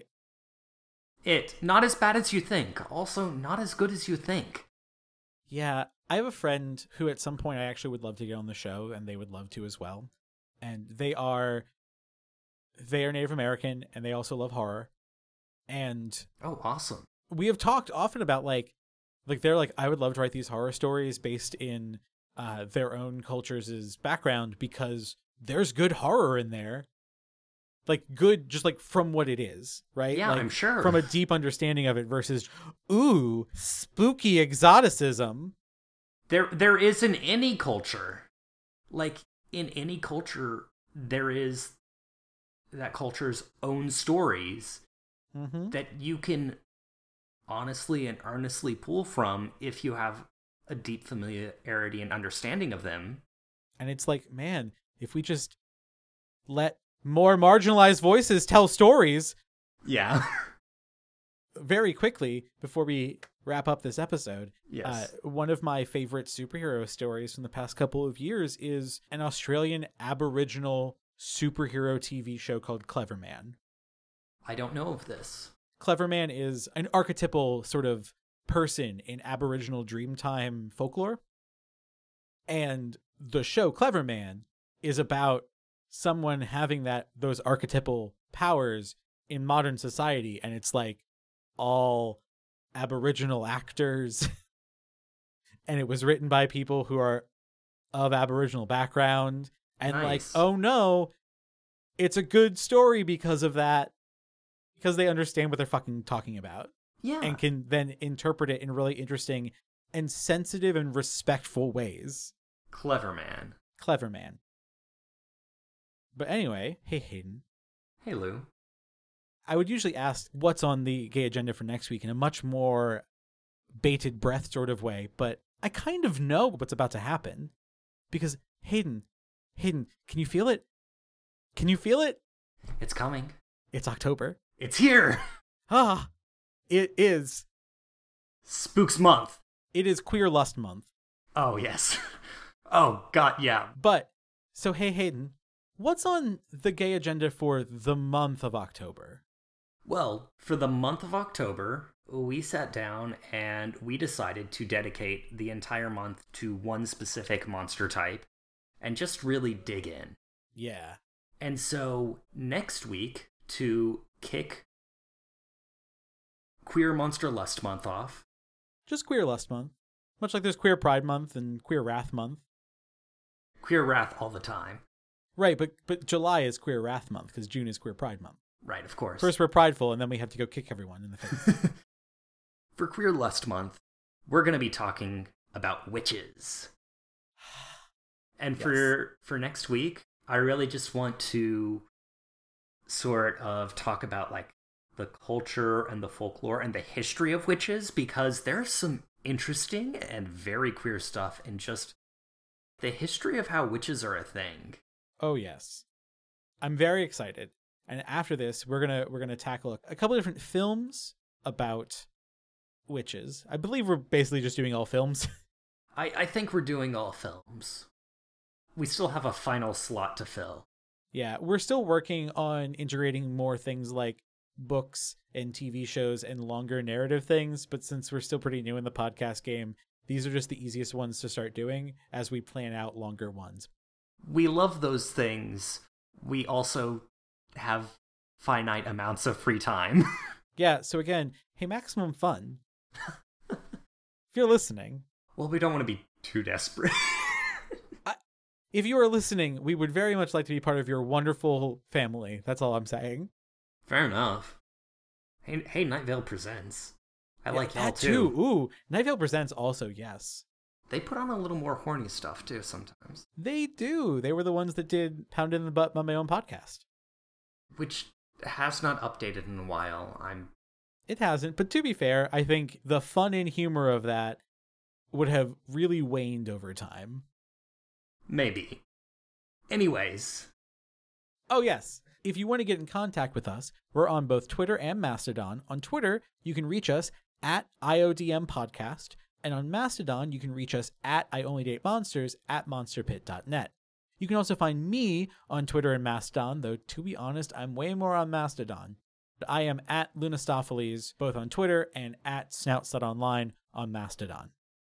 it not as bad as you think, also not as good as you think. Yeah, I have a friend who at some point I actually would love to get on the show, and they would love to as well. And they are they are Native American, and they also love horror. And oh, awesome. We have talked often about, like, like they're like, I would love to write these horror stories based in uh, their own culture's background because there's good horror in there. Like, good, just like from what it is, right? Yeah, like, I'm sure. From a deep understanding of it versus, ooh, spooky exoticism. There, there is in any culture, like in any culture, there is that culture's own stories mm-hmm. that you can honestly and earnestly pull from if you have a deep familiarity and understanding of them. And it's like, man, if we just let more marginalized voices tell stories. Yeah. Very quickly, before we wrap up this episode, yes. uh, one of my favorite superhero stories from the past couple of years is an Australian Aboriginal superhero T V show called Clever Man. I don't know of this. Clever Man is an archetypal sort of person in Aboriginal Dreamtime folklore. And the show Clever Man is about someone having that those archetypal powers in modern society, and it's like all Aboriginal actors. And it was written by people who are of Aboriginal background. And nice. Like, oh no, it's a good story because of that. Because they understand what they're fucking talking about. Yeah. And can then interpret it in really interesting and sensitive and respectful ways. Clever Man. Clever Man. But anyway, hey Hayden. Hey Lou. I would usually ask what's on the gay agenda for next week in a much more bated breath sort of way, but I kind of know what's about to happen. Because Hayden, Hayden, can you feel it? Can you feel it? It's coming. It's October. It's here. Ah, it is. Spooks Month. It is Queer Lust Month. Oh, yes. Oh, God, yeah. But, so hey Hayden, What's on the gay agenda for the month of October? Well, for the month of October, we sat down and we decided to dedicate the entire month to one specific monster type and just really dig in. Yeah. And so next week, to kick Queer Monster Lust Month off. Just Queer Lust Month. Much like there's Queer Pride Month and Queer Wrath Month. Queer Wrath all the time. Right, but but July is Queer Wrath Month because June is Queer Pride Month. Right, of course. First we're prideful, and then we have to go kick everyone in the face. For Queer Lust Month, we're going to be talking about witches. And yes. for for next week, I really just want to sort of talk about like the culture and the folklore and the history of witches, because there's some interesting and very queer stuff in just the history of how witches are a thing. Oh yes. I'm very excited. And after this, we're going to we're going to tackle a couple of different films about witches. I believe we're basically just doing all films. I, I think we're doing all films. We still have a final slot to fill. Yeah, we're still working on integrating more things like books and T V shows and longer narrative things, but since we're still pretty new in the podcast game, these are just the easiest ones to start doing as we plan out longer ones. We love those things. We also have finite amounts of free time. Yeah, so again, hey, Maximum Fun, if you're listening... Well, we don't want to be too desperate. I, if you are listening, we would very much like to be part of your wonderful family. That's all I'm saying. Fair enough. Hey, hey Night Vale Presents. I yeah, like y'all that too. too. Ooh, Night Vale Presents also, yes. They put on a little more horny stuff too sometimes. They do. They were the ones that did Pounded in the Butt on my own podcast. Which has not updated in a while. I'm. It hasn't, but to be fair, I think the fun and humor of that would have really waned over time. Maybe. Anyways. Oh, yes. If you want to get in contact with us, we're on both Twitter and Mastodon. On Twitter, you can reach us at I O D M Podcast. And on Mastodon, you can reach us at I Only Date Monsters at monster pit dot net. You can also find me on Twitter and Mastodon, though to be honest, I'm way more on Mastodon. But I am at Lunastopheles, both on Twitter and at Snouts.online on Mastodon.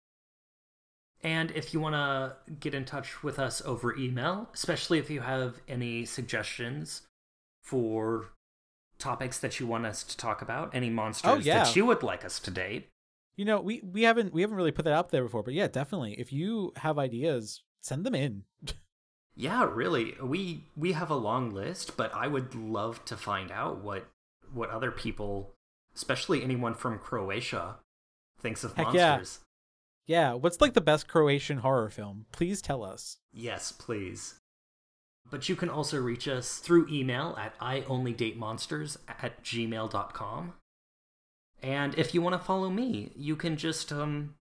And if you want to get in touch with us over email, especially if you have any suggestions for topics that you want us to talk about, any monsters oh, yeah. that you would like us to date. You know, we, we haven't we haven't really put that out there before, but yeah, definitely. If you have ideas, send them in. Yeah, really. We we have a long list, but I would love to find out what what other people, especially anyone from Croatia, thinks of Heck monsters. Yeah. yeah, what's like the best Croatian horror film? Please tell us. Yes, please. But you can also reach us through email at I only date monsters at gmail dot com. And if you want to follow me, you can just um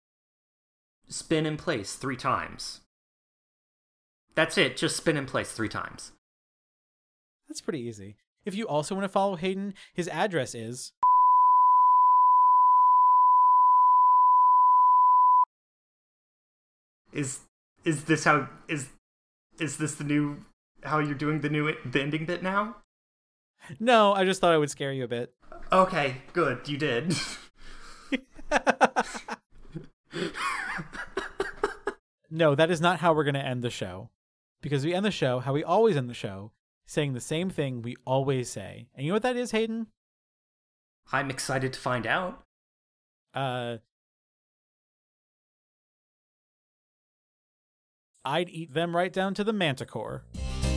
spin in place three times. That's it, just spin in place three times. That's pretty easy. If you also want to follow Hayden, his address is... Is is this how is is this the new how you're doing the new the ending bit now? No, I just thought I would scare you a bit. Okay, good, you did. No, that is not how we're going to end the show. Because we end the show how we always end the show, saying the same thing we always say. And you know what that is, Hayden? I'm excited to find out. Uh, I'd eat them right down to the manticore.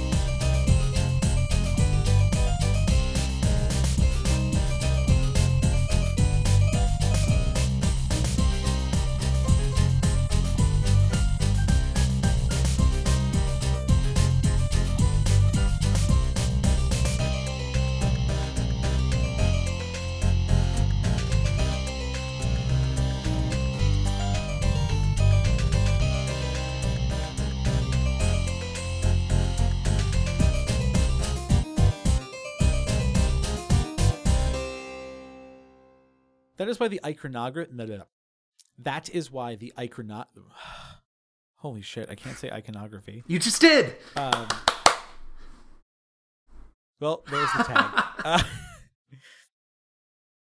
That is why the iconography... No, no, no. That is why the icono... Holy shit, I can't say iconography. You just did! Um, Well, there's the tag. Uh,